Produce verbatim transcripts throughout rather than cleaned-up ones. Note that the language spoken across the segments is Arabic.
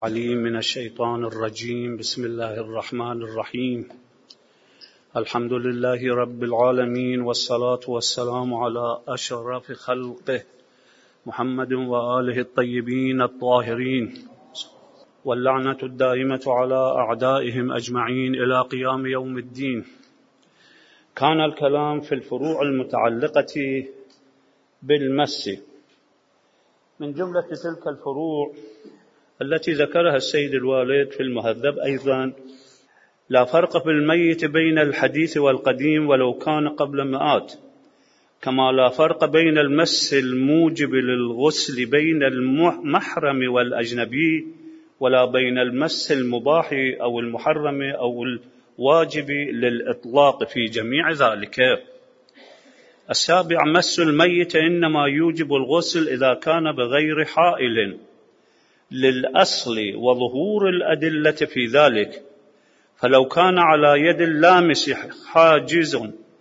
عليم من الشيطان الرجيم. بسم الله الرحمن الرحيم. الحمد لله رب العالمين، والصلاة والسلام على أشرف خلقه محمد وآله الطيبين الطاهرين، واللعنة الدائمة على أعدائهم أجمعين إلى قيام يوم الدين. كان الكلام في الفروع المتعلقة بالمس. من جملة تلك الفروع التي ذكرها السيد الوالد في المهذب أيضا: لا فرق في الميت بين الحديث والقديم ولو كان قبل مئات، كما لا فرق بين المس الموجب للغسل بين المحرم والأجنبي، ولا بين المس المباح أو المحرم أو الواجب للإطلاق في جميع ذلك. السابع: مس الميت إنما يوجب الغسل إذا كان بغير حائل للأصل وظهور الأدلة في ذلك، فلو كان على يد اللامس حاجز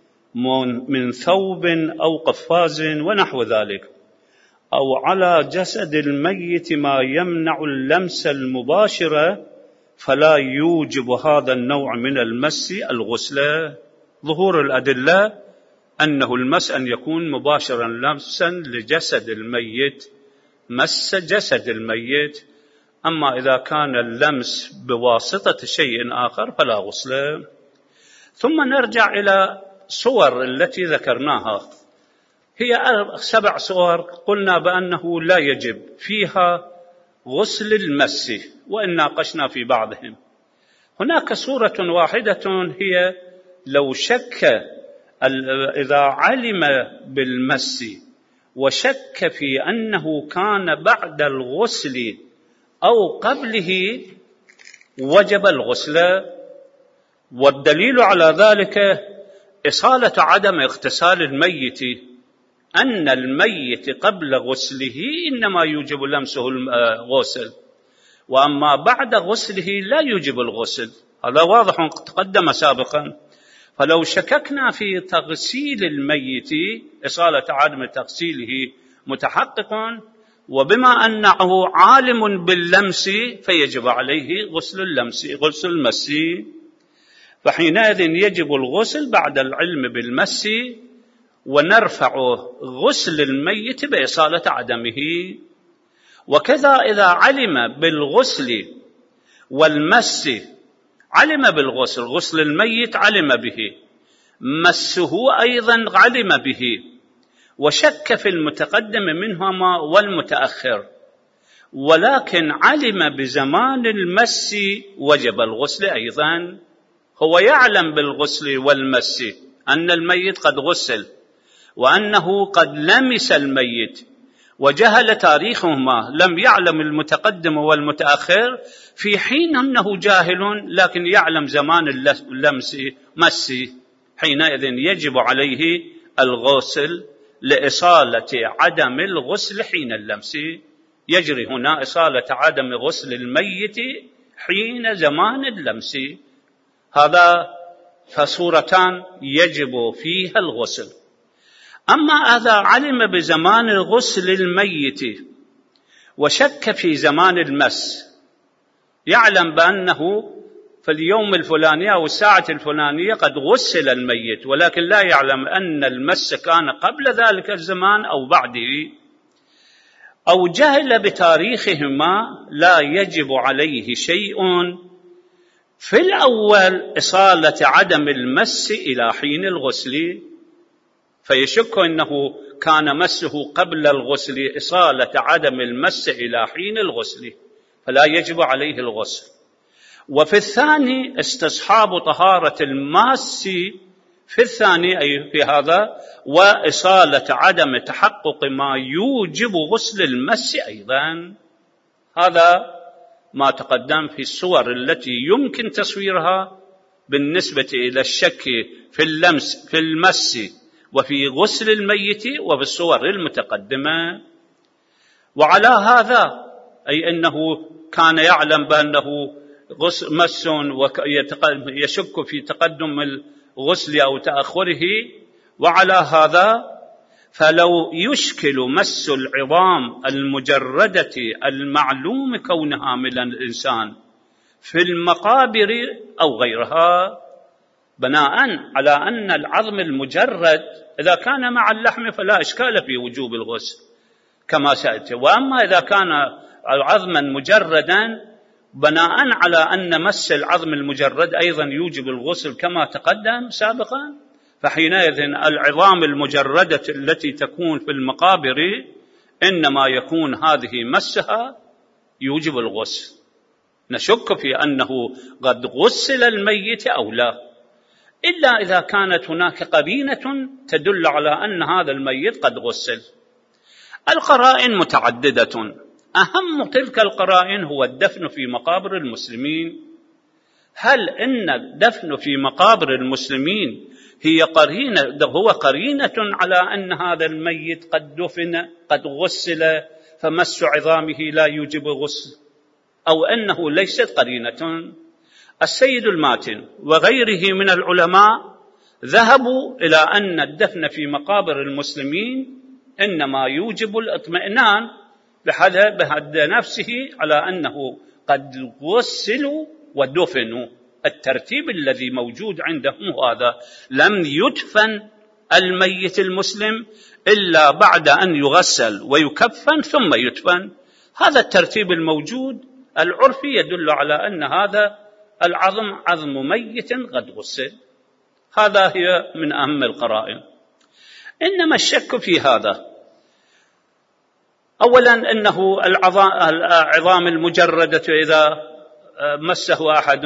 من ثوب أو قفاز ونحو ذلك، أو على جسد الميت ما يمنع اللمس المباشر، فلا يوجب هذا النوع من المس الغسل. ظهور الأدلة أنه المس أن يكون مباشرا لمسا لجسد الميت، مس جسد الميت. أما إذا كان اللمس بواسطة شيء آخر فلا غسل. ثم نرجع إلى صور التي ذكرناها، هي سبع صور قلنا بأنه لا يجب فيها غسل المس، وإن ناقشنا في بعضهم. هناك صورة واحدة هي لو شك إذا علم بالمس وشك في أنه كان بعد الغسل أو قبله وجب الغسل. والدليل على ذلك إصالة عدم اغتسال الميت، أن الميت قبل غسله إنما يوجب لمسه الغسل، وأما بعد غسله لا يوجب الغسل. هذا واضح تقدم سابقا. فلو شككنا في تغسيل الميت، إصالة عدم تغسيله متحقق، وبما أنه عالم باللمس فيجب عليه غسل اللمس غسل المس، فحينئذ يجب الغسل بعد العلم بالمس، ونرفع غسل الميت بإصالة عدمه. وكذا إذا علم بالغسل والمس، علم بالغسل، غسل الميت علم به، مسه أيضا علم به، وشك في المتقدم منهما والمتأخر، ولكن علم بزمان المس وجب الغسل أيضا. هو يعلم بالغسل والمس أن الميت قد غسل وأنه قد لمس الميت، وجهل تاريخهما، لم يعلم المتقدم والمتأخر، في حين أنه جاهل لكن يعلم زمان اللمس مس، حينئذ يجب عليه الغسل لإصالة عدم الغسل حين اللمس. يجري هنا إصالة عدم غسل الميت حين زمان اللمس. هذا فصورتان يجب فيها الغسل. أما إذا علم بزمان غسل الميت وشك في زمان المس، يعلم بأنه في اليوم الفلاني أو الساعة الفلانية قد غسل الميت، ولكن لا يعلم أن المس كان قبل ذلك الزمان أو بعده، أو جهل بتاريخهما، لا يجب عليه شيء. في الأول إصالة عدم المس إلى حين الغسل، فيشك أنه كان مسه قبل الغسل، إصالة عدم المس إلى حين الغسل، فلا يجب عليه الغسل. وفي الثاني استصحاب طهارة الماس، في الثاني أي في هذا، وإصالة عدم تحقق ما يوجب غسل المس أيضا. هذا ما تقدم في الصور التي يمكن تصويرها بالنسبة إلى الشك في اللمس في المس وفي غسل الميت وفي الصور المتقدمة. وعلى هذا أي أنه كان يعلم بأنه مس ويشك في تقدم الغسل أو تأخره، وعلى هذا فلو يشكل مس العظام المجردة المعلوم كونها من الإنسان في المقابر أو غيرها، بناء على أن العظم المجرد إذا كان مع اللحم فلا إشكال في وجوب الغسل كما سأتي، وأما إذا كان عظما مجردا بناء على أن مس العظم المجرد أيضا يوجب الغسل كما تقدم سابقا، فحينئذ العظام المجردة التي تكون في المقابر إنما يكون هذه مسها يوجب الغسل. نشك في أنه قد غسل الميت أو لا، إلا إذا كانت هناك قرينة تدل على أن هذا الميت قد غسل. القرائن متعددة، أهم تلك القرائن هو الدفن في مقابر المسلمين. هل إن الدفن في مقابر المسلمين هي قرينة هو قرينة على أن هذا الميت قد دفن قد غسل فمس عظامه لا يوجب غسل، أو أنه ليست قرينة؟ السيد الماتن وغيره من العلماء ذهبوا إلى أن الدفن في مقابر المسلمين إنما يوجب الاطمئنان بحد نفسه على أنه قد غسلوا ودفنوا. الترتيب الذي موجود عندهم هذا، لم يدفن الميت المسلم إلا بعد أن يغسل ويكفن ثم يدفن. هذا الترتيب الموجود العرفي يدل على أن هذا العظم عظم ميت قد غسل. هذا هي من أهم القرائن. إنما الشك في هذا، أولا أنه العظام المجردة إذا مسه أحد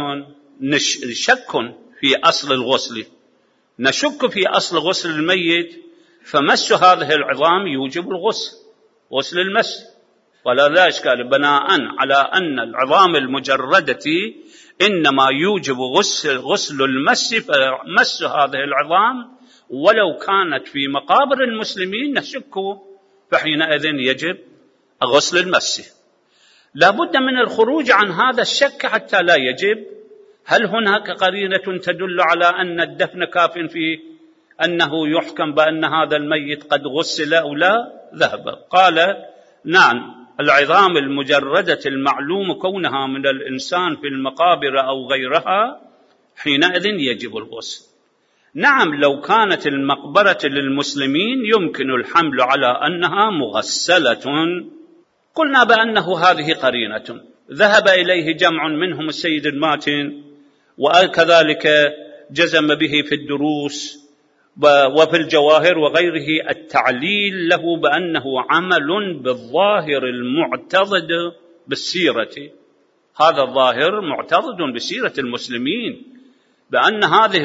شك في أصل الغسل، نشك في أصل غسل الميت، فمس هذه العظام يوجب الغسل غسل المس، ولا لا إشكال بناء على أن العظام المجردة إنما يوجب غسل, غسل المس، فمس هذه العظام ولو كانت في مقابر المسلمين نشك، فحينئذ يجب غسل المس. لا بد من الخروج عن هذا الشك حتى لا يجب. هل هناك قرينة تدل على أن الدفن كاف في أنه يحكم بأن هذا الميت قد غسل أو لا؟ ذهب قال نعم، العظام المجردة المعلوم كونها من الإنسان في المقابر أو غيرها حينئذ يجب الغسل. نعم، لو كانت المقبرة للمسلمين يمكن الحمل على أنها مغسلة، قلنا بأنه هذه قرينة ذهب إليه جمع منهم السيد الماتن، وكذلك جزم به في الدروس وفي الجواهر وغيره التعليل له بأنه عمل بالظاهر المعتضد بالسيرة. هذا الظاهر معتضد بسيرة المسلمين، بأن هذه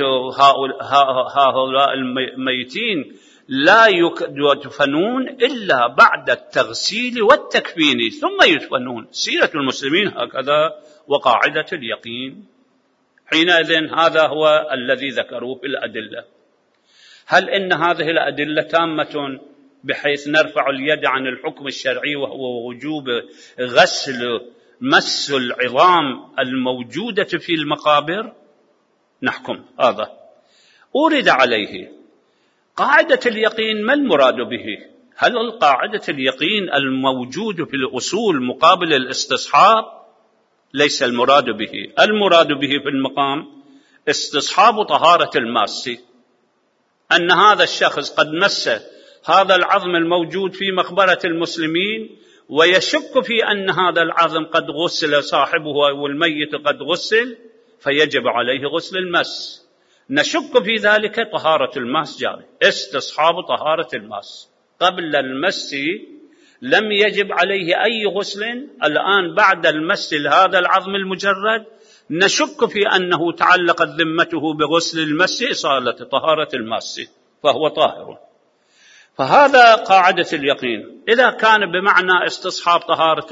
هؤلاء الميتين لا يدفنون إلا بعد التغسيل والتكفين ثم يدفنون. سيرة المسلمين هكذا وقاعدة اليقين. حينئذ هذا هو الذي ذكروه في الأدلة. هل إن هذه الأدلة تامة بحيث نرفع اليد عن الحكم الشرعي وهو وجوب غسل مس العظام الموجودة في المقابر؟ نحكم هذا. أورد عليه قاعدة اليقين، ما المراد به؟ هل قاعدة اليقين الموجود في الأصول مقابل الاستصحاب؟ ليس المراد به. المراد به في المقام استصحاب طهارة الماس، أن هذا الشخص قد مس هذا العظم الموجود في مقبرة المسلمين ويشك في أن هذا العظم قد غسل صاحبه والميت قد غسل، فيجب عليه غسل المس. نشك في ذلك، طهارة الماس جاري، استصحاب طهارة الماس. قبل المس لم يجب عليه أي غسل، الآن بعد المس لهذا العظم المجرد نشك في أنه تعلقت ذمته بغسل المس إصالة طهارة الماس، فهو طاهر. فهذا قاعدة اليقين. إذا كان بمعنى استصحاب طهارة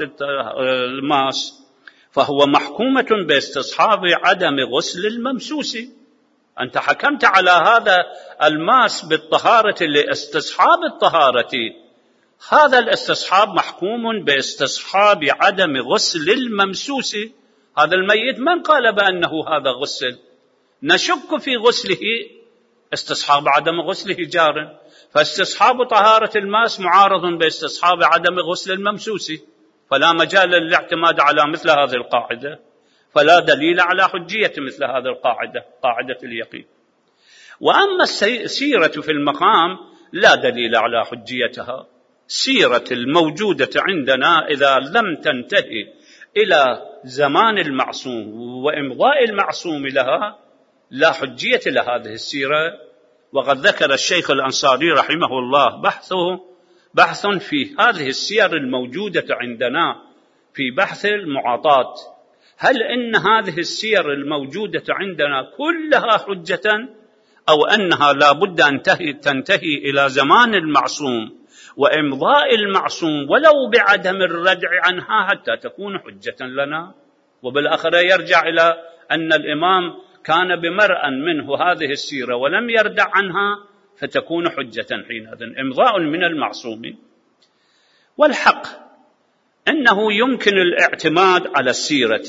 الماس فهو محكومة باستصحاب عدم غسل الممسوس. أنت حكمت على هذا الماس بالطهارة لاستصحاب الطهارة، هذا الاستصحاب محكوم باستصحاب عدم غسل الممسوس. هذا الميت من قال بأنه هذا غسل؟ نشك في غسله استصحاب عدم غسله جار، فاستصحاب طهارة الماس معارض باستصحاب عدم غسل الممسوس، فلا مجال للاعتماد على مثل هذه القاعدة، فلا دليل على حجية مثل هذه القاعدة، قاعدة اليقين. وأما السيرة في المقام لا دليل على حجيتها. سيرة الموجودة عندنا إذا لم تنتهي إلى زمان المعصوم وإمضاء المعصوم لها لا حجية لهذه السيرة. وقد ذكر الشيخ الأنصاري رحمه الله بحثه بحث في هذه السير الموجودة عندنا في بحث المعاطاة، هل إن هذه السير الموجودة عندنا كلها حجة، أو أنها لا بد أن تنتهي إلى زمان المعصوم وإمضاء المعصوم ولو بعدم الردع عنها حتى تكون حجة لنا. وبالآخرة يرجع إلى أن الإمام كان بمرأ منه هذه السيرة ولم يردع عنها فتكون حجة حينئذ، إمضاء من المعصوم. والحق أنه يمكن الاعتماد على السيرة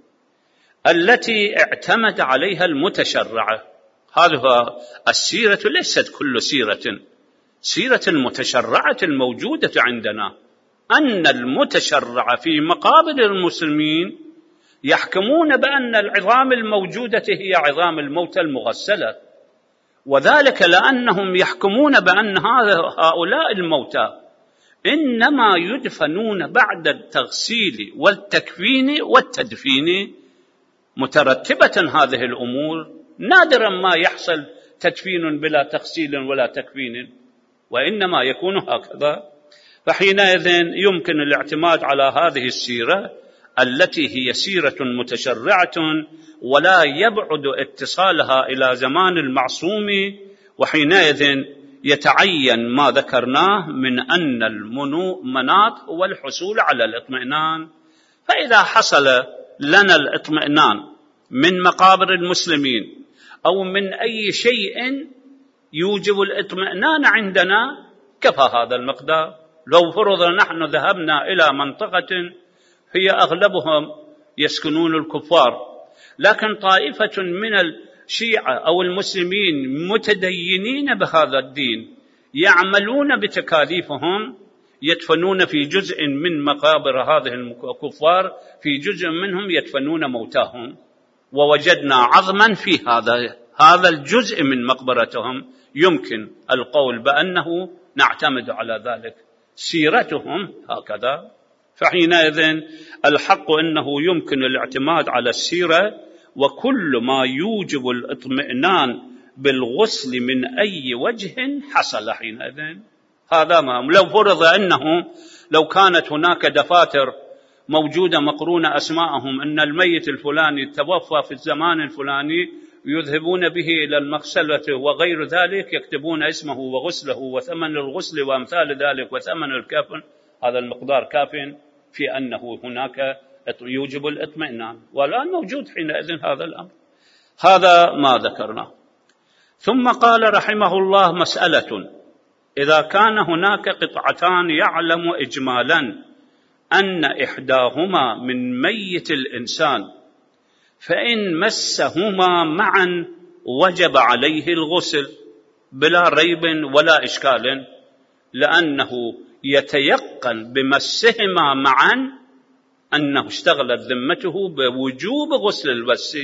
التي اعتمد عليها المتشرع. هذه السيرة ليست كل سيرة، سيرة المتشرعة الموجودة عندنا أن المتشرع في مقابل المسلمين يحكمون بأن العظام الموجودة هي عظام الموتى المغسلة، وذلك لأنهم يحكمون بأن هؤلاء الموتى إنما يدفنون بعد التغسيل والتكفين والتدفين مترتبة هذه الأمور. نادرا ما يحصل تدفين بلا تغسيل ولا تكفين، وإنما يكون هكذا. فحينئذ يمكن الاعتماد على هذه السيرة التي هي سيرة متشرعة ولا يبعد اتصالها إلى زمان المعصوم، وحينئذ يتعين ما ذكرناه من أن المناط هو الحصول على الاطمئنان. فإذا حصل لنا الاطمئنان من مقابر المسلمين أو من أي شيء يوجب الاطمئنان عندنا كفى هذا المقدار. لو فرض نحن ذهبنا إلى منطقة هي أغلبهم يسكنون الكفار، لكن طائفة من الشيعة أو المسلمين متدينين بهذا الدين يعملون بتكاليفهم، يدفنون في جزء من مقابر هذه الكفار، في جزء منهم يدفنون موتاهم، ووجدنا عظما في هذا هذا الجزء من مقبرتهم، يمكن القول بأنه نعتمد على ذلك، سيرتهم هكذا. فحينئذ الحق أنه يمكن الاعتماد على السيرة، وكل ما يوجب الاطمئنان بالغسل من أي وجه حصل حينئذ. هذا ما لو فرض أنه لو كانت هناك دفاتر موجودة مقرونة أسماءهم أن الميت الفلاني توفى في الزمان الفلاني، يذهبون به إلى المغسلة وغير ذلك، يكتبون اسمه وغسله وثمن الغسل وأمثال ذلك وثمن الكفن، هذا المقدار كاف في أنه هناك يوجب الاطمئنان، والآن موجود حينئذ هذا الأمر. هذا ما ذكرنا. ثم قال رحمه الله: مسألة: إذا كان هناك قطعتان يعلم إجمالا أن إحداهما من ميت الإنسان، فإن مسهما معا وجب عليه الغسل بلا ريب ولا إشكال، لأنه يتيقن بمسهما معا أنه اشتغلت ذمته بوجوب غسل البس.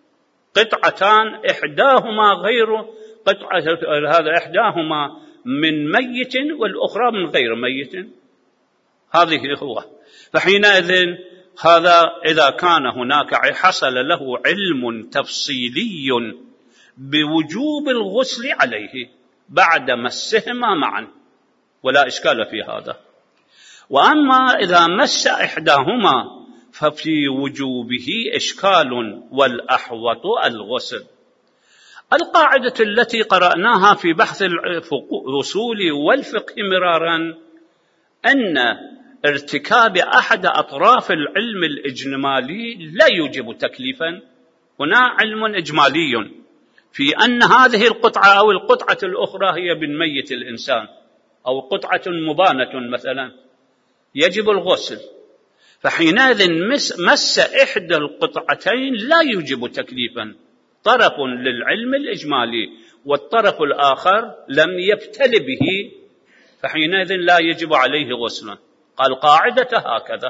قطعتان إحداهما غير قطعة، هذا إحداهما من ميت والأخرى من غير ميت، هذه هو. فحينئذ هذا إذا كان هناك حصل له علم تفصيلي بوجوب الغسل عليه بعد مسهما معا ولا إشكال في هذا. وأما إذا مس إحداهما ففي وجوبه إشكال، والأحوط الغسل. القاعدة التي قرأناها في بحث الأصول والفقه مرارا أن ارتكاب أحد أطراف العلم الإجمالي لا يوجب تكليفا. هنا علم إجمالي في أن هذه القطعة أو القطعة الأخرى هي من ميت الإنسان، أو قطعة مبانة مثلا، يجب الغسل. فحينئذ مس, مس إحدى القطعتين لا يوجب تكليفا، طرف للعلم الإجمالي، والطرف الآخر لم يبتل به، فحينئذ لا يجب عليه غسل. قال قاعدة هكذا.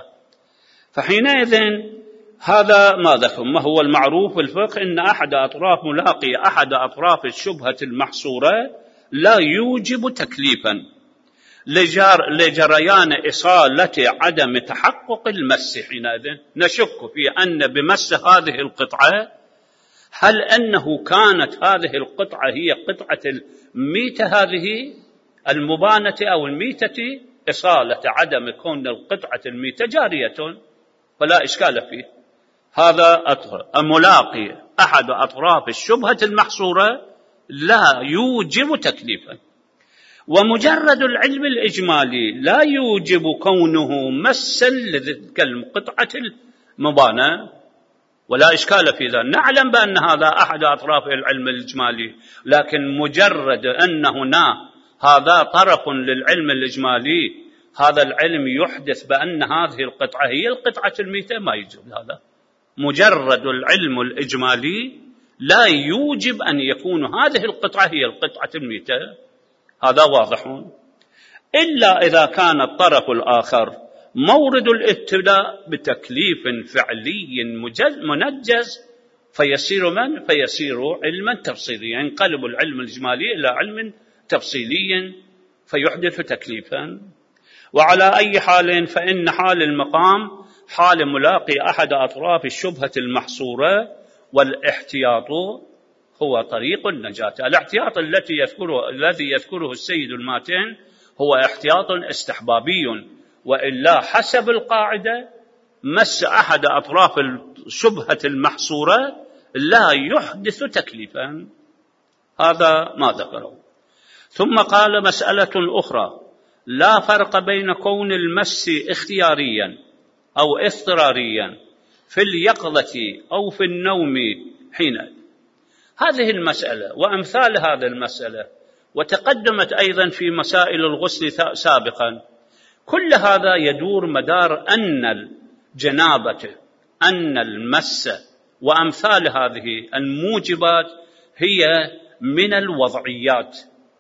فحينئذ هذا ما ذكر ما هو المعروف في الفقه، إن أحد أطراف ملاقي أحد أطراف الشبهة المحصورة لا يوجب تكليفا لجر لجريان إصالة عدم تحقق المس. حينئذ نشك في أن بمس هذه القطعة، هل أنه كانت هذه القطعة هي قطعة الميتة هذه المبانة أو الميتة، إصالة عدم كون القطعة الميتة جارية فلا إشكال فيه. هذا الملاقي أحد أطراف الشبهة المحصورة لا يوجب تكليفا. ومجرد العلم الإجمالي لا يوجب كونه مسا لتلك القطعة المبانة، ولا إشكال في ذلك. نعلم بأن هذا أحد أطراف العلم الإجمالي، لكن مجرد أن هنا هذا طرف للعلم الإجمالي، هذا العلم يحدث بأن هذه القطعة هي القطعة الميتة، ما يجب هذا. مجرد العلم الإجمالي لا يوجب أن يكون هذه القطعة هي القطعة الميتة، هذا واضح. إلا إذا كان الطرف الآخر مورد الابتلاء بتكليف فعلي منجز، فيصير من؟ فيصير علما تفصيليا، ينقلب العلم الإجمالي إلى علم تفصيلي فيحدث تكليفا. وعلى أي حال فإن حال المقام حال ملاقي أحد أطراف الشبهة المحصورة، والاحتياط هو طريق النجاة. الاحتياط التي يذكره الذي يذكره السيد الماتن هو احتياط استحبابي، وإلا حسب القاعدة مس أحد أطراف الشبهة المحصورة لا يحدث تكليفا. هذا ما ذكره. ثم قال مسألة أخرى: لا فرق بين كون المس اختياريا أو اضطراريا في اليقظة أو في النوم حين. هذه المسألة وأمثال هذه المسألة وتقدمت أيضا في مسائل الغسل سابقا، كل هذا يدور مدار أن الجنابة أن المس وأمثال هذه الموجبات هي من الوضعيات،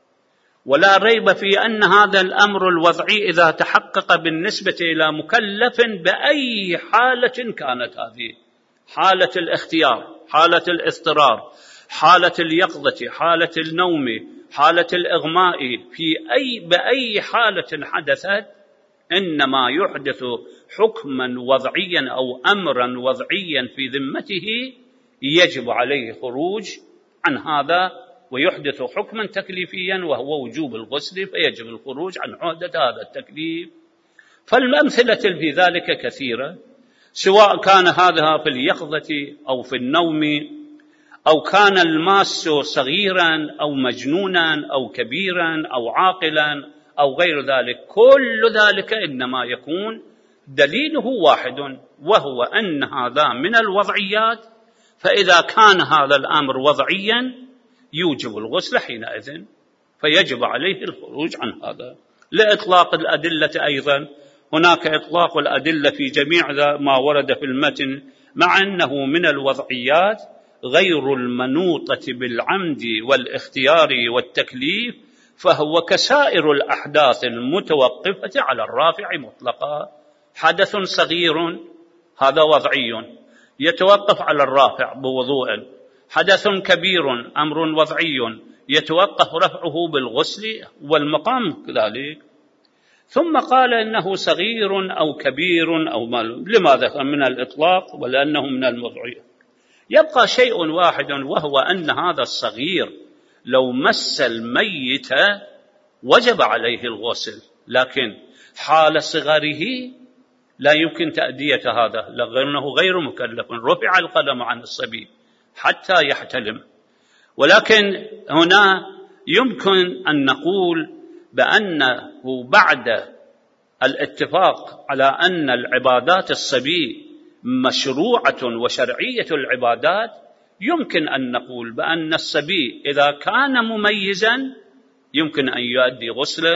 ولا ريب في أن هذا الأمر الوضعي إذا تحقق بالنسبة إلى مكلف بأي حالة كانت، هذه حالة الاختيار، حالة الاضطرار، حالة اليقظة، حالة النوم، حالة الإغماء، في أي بأي حالة حدثت إنما يحدث حكما وضعيا أو أمرا وضعيا في ذمته، يجب عليه خروج عن هذا ويحدث حكما تكليفيا وهو وجوب الغسل، فيجب الخروج عن عهدة هذا التكليف. فالأمثلة في ذلك كثيرة، سواء كان هذا في اليقظة أو في النوم، أو كان الماس صغيرا أو مجنونا أو كبيرا أو عاقلا أو غير ذلك، كل ذلك إنما يكون دليله واحد، وهو أن هذا من الوضعيات، فإذا كان هذا الأمر وضعيا يوجب الغسل حينئذ، فيجب عليه الخروج عن هذا. لإطلاق الأدلة أيضا، هناك إطلاق الأدلة في جميع ما ورد في المتن، مع أنه من الوضعيات غير المنوطة بالعمد والاختيار والتكليف، فهو كسائر الأحداث المتوقفة على الرافع مطلقا. حدث صغير هذا وضعي يتوقف على الرافع بوضوء، حدث كبير أمر وضعي يتوقف رفعه بالغسل والمقام كذلك. ثم قال إنه صغير أو كبير أو مال، لماذا؟ من الإطلاق ولأنه من الوضعية. يبقى شيء واحد، وهو أن هذا الصغير لو مس الميت وجب عليه الغسل، لكن حال صغره لا يمكن تأدية هذا لأنه غير مكلف، رفع القلم عن الصبي حتى يحتلم. ولكن هنا يمكن أن نقول بأنه بعد الاتفاق على أن العبادات الصبي مشروعة وشرعية العبادات، يمكن أن نقول بأن الصبي إذا كان مميزا يمكن أن يؤدي غسل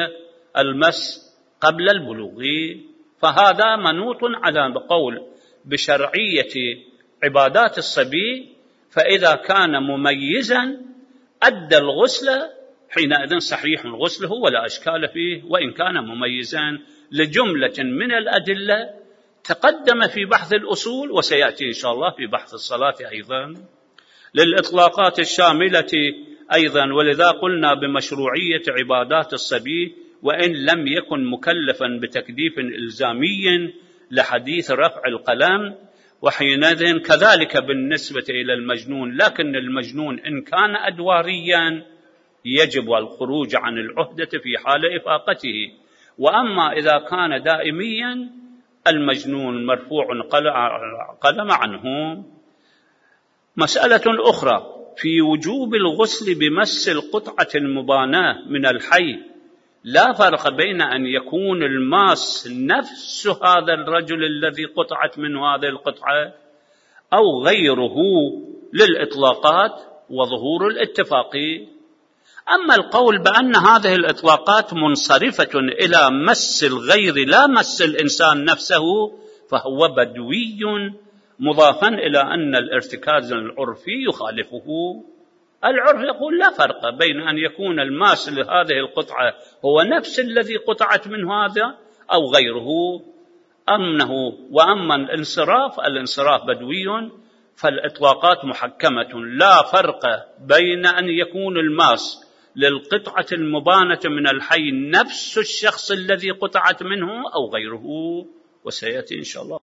المس قبل البلوغ، فهذا منوط على قول بشرعية عبادات الصبي. فإذا كان مميزا أدى الغسل حينئذ صحيح الغسل ولا أشكال فيه، وإن كان مميزا لجملة من الأدلة تقدم في بحث الأصول وسيأتي إن شاء الله في بحث الصلاة أيضا. للإطلاقات الشاملة أيضا، ولذا قلنا بمشروعية عبادات الصبي وإن لم يكن مكلفا بتكليف إلزامي لحديث رفع القلم، وحينئذ كذلك بالنسبة إلى المجنون، لكن المجنون إن كان أدواريا يجب الخروج عن العهدة في حال إفاقته، وأما إذا كان دائميا المجنون مرفوع قلم عنه. مسألة أخرى في وجوب الغسل بمس القطعة المباناة من الحي، لا فرق بين أن يكون الماس نفس هذا الرجل الذي قطعت منه هذه القطعة أو غيره للإطلاقات وظهور الاتفاق. أما القول بأن هذه الإطلاقات منصرفة إلى مس الغير لا مس الإنسان نفسه فهو بدوي مضافا إلى أن الارتكاز العرفي يخالفه. العرف يقول لا فرق بين أن يكون الماس لهذه القطعة هو نفس الذي قطعت منه هذا أو غيره أمنه. وأما الانصراف الانصراف بدوي، فالإطلاقات محكمة، لا فرق بين أن يكون الماس للقطعة المبانة من الحي نفس الشخص الذي قطعت منه أو غيره، وسيأتي إن شاء الله.